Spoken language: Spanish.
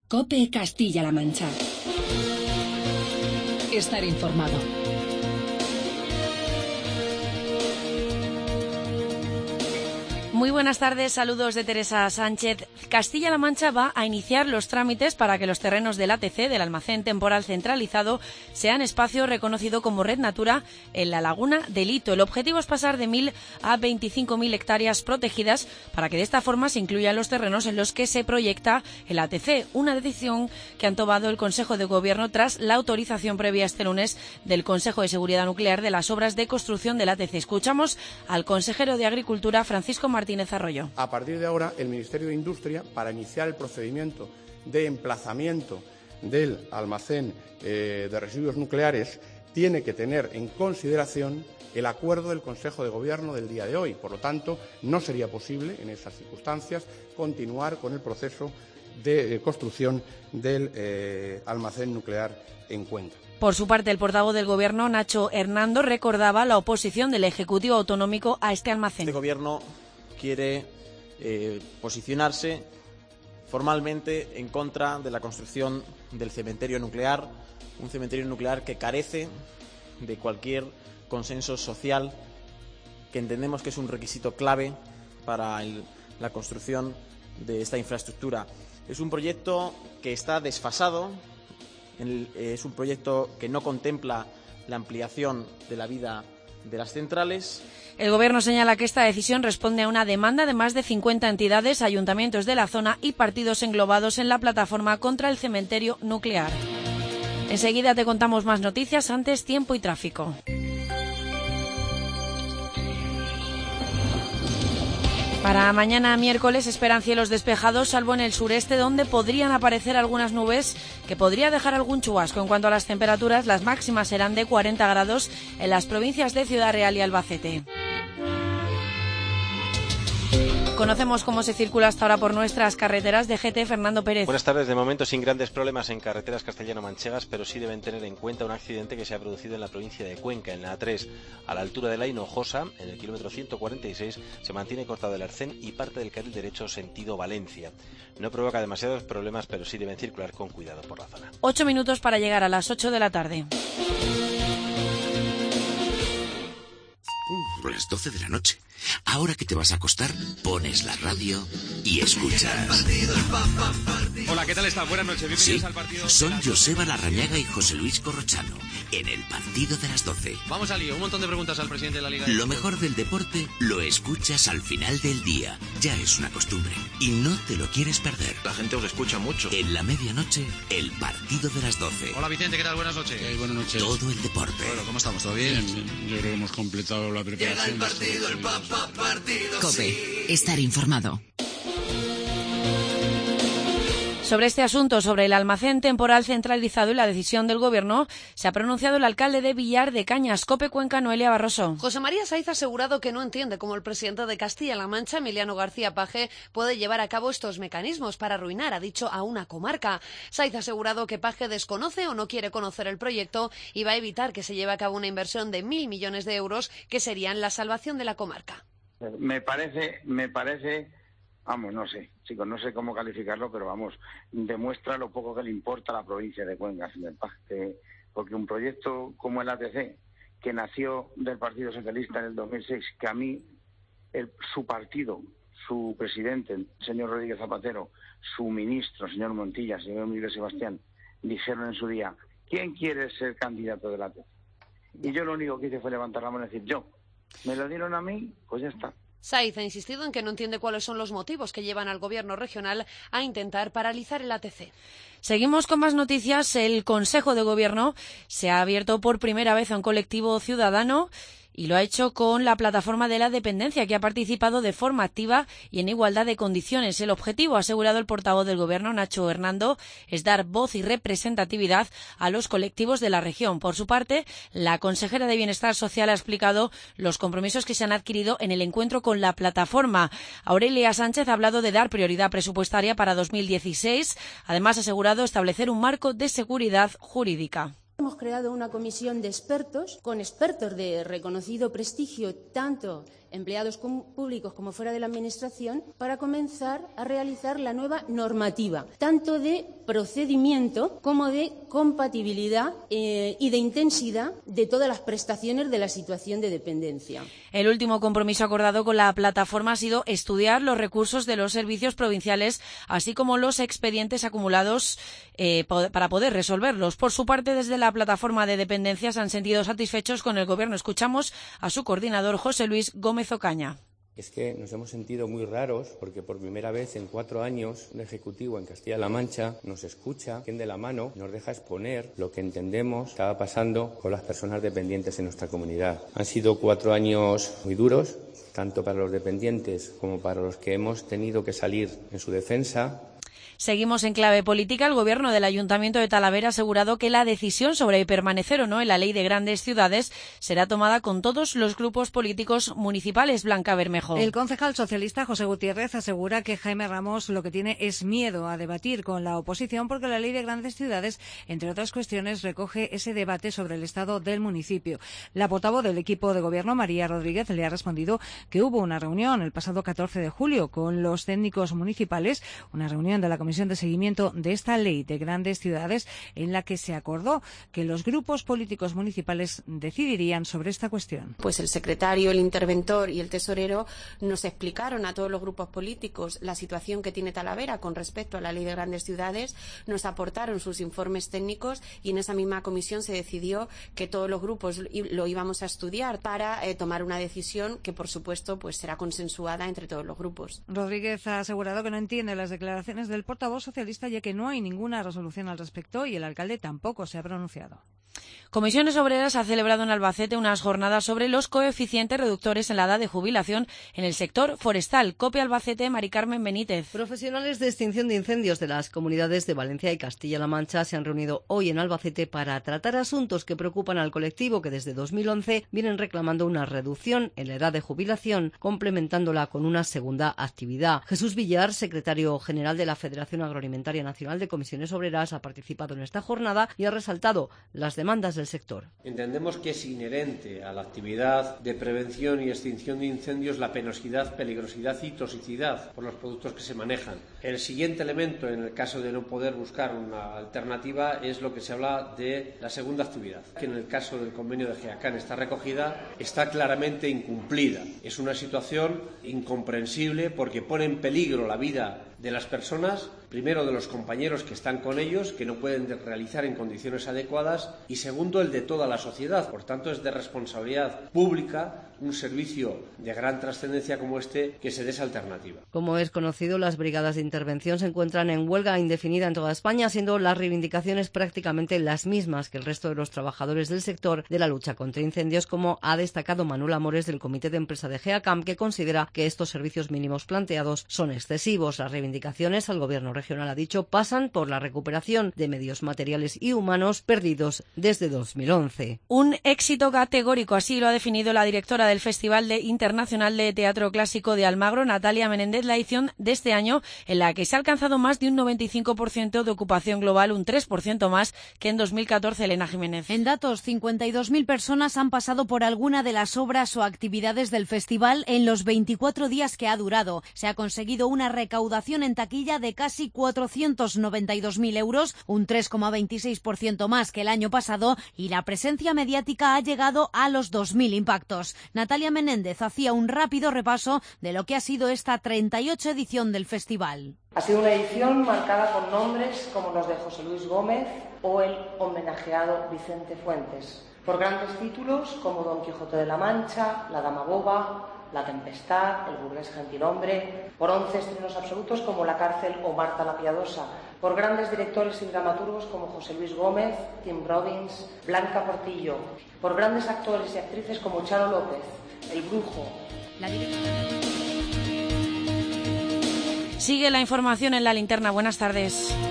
COPE Castilla-La Mancha. Estar informado. Muy buenas tardes, saludos de Teresa Sánchez. Castilla-La Mancha va a iniciar los trámites para que los terrenos del ATC, del Almacén Temporal Centralizado, sean espacio reconocido como Red Natura en la Laguna del Hito. El objetivo es pasar de 1.000 a 25.000 hectáreas protegidas para que de esta forma se incluyan los terrenos en los que se proyecta el ATC, una decisión que han tomado el Consejo de Gobierno tras la autorización previa este lunes del Consejo de Seguridad Nuclear de las obras de construcción del ATC. Escuchamos al consejero de Agricultura, Francisco Martínez Arroyo. A partir de ahora, el Ministerio de Industria, para iniciar el procedimiento de emplazamiento del almacén de residuos nucleares, tiene que tener en consideración el acuerdo del Consejo de Gobierno del día de hoy. Por lo tanto, no sería posible, en esas circunstancias, continuar con el proceso de construcción del almacén nuclear en Cuenca. Por su parte, el portavoz del Gobierno, Nacho Hernando, recordaba la oposición del Ejecutivo Autonómico a este almacén. Este Gobierno quiere posicionarse formalmente en contra de la construcción del cementerio nuclear, un cementerio nuclear que carece de cualquier consenso social, que entendemos que es un requisito clave para la construcción de esta infraestructura. Es un proyecto que está desfasado, es un proyecto que no contempla la ampliación de la vida de las centrales. El Gobierno señala que esta decisión responde a una demanda de más de 50 entidades, ayuntamientos de la zona y partidos englobados en la plataforma contra el cementerio nuclear. Enseguida te contamos más noticias, antes tiempo y tráfico. Para mañana miércoles esperan cielos despejados, salvo en el sureste, donde podrían aparecer algunas nubes que podría dejar algún chubasco. En cuanto a las temperaturas, las máximas serán de 40 grados en las provincias de Ciudad Real y Albacete. Conocemos cómo se circula hasta ahora por nuestras carreteras. de GT, Fernando Pérez. Buenas tardes. De momento sin grandes problemas en carreteras castellano-manchegas, pero sí deben tener en cuenta un accidente que se ha producido en la provincia de Cuenca, en la A3, a la altura de la Hinojosa, en el kilómetro 146, se mantiene cortado el arcén y parte del carril derecho sentido Valencia. No provoca demasiados problemas, pero sí deben circular con cuidado por la zona. 8 minutos para llegar a las 8 de la tarde. Las 12 de la noche. Ahora que te vas a acostar, pones la radio y escuchas. Hola, ¿qué tal están? Buenas noches, bienvenidos al partido. Son Joseba Larrañaga y José Luis Corrochano, en el partido de las 12. Vamos al lío, un montón de preguntas al presidente de la Liga. Lo mejor del deporte lo escuchas al final del día. Ya es una costumbre y no te lo quieres perder. La gente os escucha mucho. En la medianoche, el partido de las 12. Hola Vicente, ¿qué tal? Buenas noches. Buenas noches. Todo el deporte. Bueno, ¿cómo estamos? ¿Todo bien? Bien. Yo creo que hemos completado la preparación. Llega el partido, COPE. Estar informado. Sobre este asunto, sobre el almacén temporal centralizado y la decisión del Gobierno, se ha pronunciado el alcalde de Villar de Cañas, COPE Cuenca, Noelia Barroso. José María Saiz ha asegurado que no entiende cómo el presidente de Castilla-La Mancha, Emiliano García Paje, puede llevar a cabo estos mecanismos para arruinar, ha dicho, a una comarca. Saiz ha asegurado que Paje desconoce o no quiere conocer el proyecto y va a evitar que se lleve a cabo una inversión de 1.000 millones de euros que serían la salvación de la comarca. Me parece, vamos, no sé, chicos, no sé cómo calificarlo, pero vamos, demuestra lo poco que le importa a la provincia de Cuenca, señor Paz, porque un proyecto como el ATC, que nació del Partido Socialista en el 2006, que a mí, su partido, su presidente, el señor Rodríguez Zapatero, su ministro, señor Montilla, señor Miguel Sebastián, dijeron en su día, ¿quién quiere ser candidato del ATC? Y yo lo único que hice fue levantar la mano y decir, yo. Me lo dieron a mí, pues ya está. Saiz ha insistido en que no entiende cuáles son los motivos que llevan al Gobierno regional a intentar paralizar el ATC. Seguimos con más noticias. El Consejo de Gobierno se ha abierto por primera vez a un colectivo ciudadano y lo ha hecho con la plataforma de la dependencia, que ha participado de forma activa y en igualdad de condiciones. El objetivo, ha asegurado el portavoz del Gobierno, Nacho Hernando, es dar voz y representatividad a los colectivos de la región. Por su parte, la consejera de Bienestar Social ha explicado los compromisos que se han adquirido en el encuentro con la plataforma. Aurelia Sánchez ha hablado de dar prioridad presupuestaria para 2016. Además, ha asegurado establecer un marco de seguridad jurídica. Hemos creado una comisión de expertos, con expertos de reconocido prestigio tanto empleados públicos como fuera de la Administración, para comenzar a realizar la nueva normativa, tanto de procedimiento como de compatibilidad y de intensidad de todas las prestaciones de la situación de dependencia. El último compromiso acordado con la plataforma ha sido estudiar los recursos de los servicios provinciales, así como los expedientes acumulados para poder resolverlos. Por su parte, desde la plataforma de dependencias han sentido satisfechos con el Gobierno. Escuchamos a su coordinador, José Luis Gómez Ocaña. Es que nos hemos sentido muy raros porque por primera vez en 4 años un ejecutivo en Castilla-La Mancha nos escucha, tiende la mano, nos deja exponer lo que entendemos estaba pasando con las personas dependientes en nuestra comunidad. Han sido 4 años muy duros, tanto para los dependientes como para los que hemos tenido que salir en su defensa. Seguimos en clave política. El Gobierno del Ayuntamiento de Talavera ha asegurado que la decisión sobre permanecer o no en la Ley de Grandes Ciudades será tomada con todos los grupos políticos municipales. Blanca Bermejo. El concejal socialista José Gutiérrez asegura que Jaime Ramos lo que tiene es miedo a debatir con la oposición porque la Ley de Grandes Ciudades, entre otras cuestiones, recoge ese debate sobre el estado del municipio. La portavoz del equipo de Gobierno, María Rodríguez, le ha respondido que hubo una reunión el pasado 14 de julio con los técnicos municipales, una reunión de la Comisión de Seguimiento de esta Ley de Grandes Ciudades, en la que se acordó que los grupos políticos municipales decidirían sobre esta cuestión. Pues el secretario, el interventor y el tesorero nos explicaron a todos los grupos políticos la situación que tiene Talavera con respecto a la Ley de Grandes Ciudades, nos aportaron sus informes técnicos y en esa misma comisión se decidió que todos los grupos lo íbamos a estudiar para tomar una decisión que, por supuesto, pues será consensuada entre todos los grupos. Rodríguez ha asegurado que no entiende las declaraciones del portavoz socialista, ya que no hay ninguna resolución al respecto y el alcalde tampoco se ha pronunciado. Comisiones Obreras ha celebrado en Albacete unas jornadas sobre los coeficientes reductores en la edad de jubilación en el sector forestal. COPE Albacete, Mari Carmen Benítez. Profesionales de extinción de incendios de las comunidades de Valencia y Castilla-La Mancha se han reunido hoy en Albacete para tratar asuntos que preocupan al colectivo, que desde 2011 vienen reclamando una reducción en la edad de jubilación, complementándola con una segunda actividad. Jesús Villar, secretario general de la Federación Agroalimentaria Nacional de Comisiones Obreras, ha participado en esta jornada y ha resaltado las demandas del sector. Entendemos que es inherente a la actividad de prevención y extinción de incendios la penosidad, peligrosidad y toxicidad por los productos que se manejan. El siguiente elemento, en el caso de no poder buscar una alternativa, es lo que se habla de la segunda actividad, que en el caso del convenio de GEACAN está recogida, está claramente incumplida. Es una situación incomprensible porque pone en peligro la vida de las personas, primero de los compañeros que están con ellos, que no pueden realizar en condiciones adecuadas, y segundo, el de toda la sociedad. Por tanto, es de responsabilidad pública un servicio de gran trascendencia como este que se dé esa alternativa. Como es conocido, las brigadas de intervención se encuentran en huelga indefinida en toda España, siendo las reivindicaciones prácticamente las mismas que el resto de los trabajadores del sector de la lucha contra incendios, como ha destacado Manuel Amores del Comité de Empresa de GEACAM, que considera que estos servicios mínimos planteados son excesivos. Las reivindicaciones, al Gobierno regional ha dicho, pasan por la recuperación de medios materiales y humanos perdidos desde 2011. Un éxito categórico, así lo ha definido la directora del Festival Internacional de Teatro Clásico de Almagro, Natalia Menéndez, la edición de este año, en la que se ha alcanzado más de un 95% de ocupación global, un 3% más que en 2014. Elena Jiménez. En datos, 52.000 personas han pasado por alguna de las obras o actividades del festival en los 24 días que ha durado. Se ha conseguido una recaudación en taquilla de casi 492.000 euros, un 3,26% más que el año pasado, y la presencia mediática ha llegado a los 2.000 impactos. Natalia Menéndez hacía un rápido repaso de lo que ha sido esta 38 edición del festival. Ha sido una edición marcada con nombres como los de José Luis Gómez o el homenajeado Vicente Fuentes, por grandes títulos como Don Quijote de la Mancha, La Dama Boba, La Tempestad, El burgués gentilhombre, por 11 estrenos absolutos como La Cárcel o Marta la Piadosa, por grandes directores y dramaturgos como José Luis Gómez, Tim Robbins, Blanca Portillo, por grandes actores y actrices como Charo López, El Brujo. Sigue la información en La Linterna. Buenas tardes.